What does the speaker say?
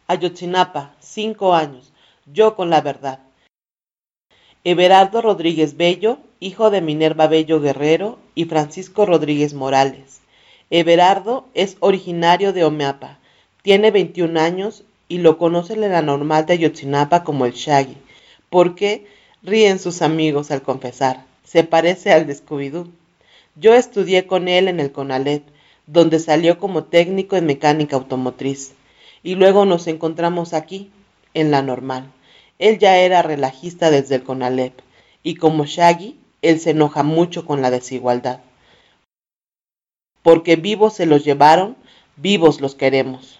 Ayotzinapa, 5 años. Yo con la verdad. Everardo Rodríguez Bello, hijo de Minerva Bello Guerrero y Francisco Rodríguez Morales. Everardo es originario de Omeapa, tiene 21 años y lo conocen en la normal de Ayotzinapa como el Shaggy. ¿Por qué? Ríen sus amigos al confesar. Se parece al de Scooby-Doo. Yo estudié con él en el CONALEP, donde salió como técnico en mecánica automotriz. Y luego nos encontramos aquí, en la normal. Él ya era relajista desde el CONALEP, y como Shaggy, él se enoja mucho con la desigualdad. Porque vivos se los llevaron, vivos los queremos.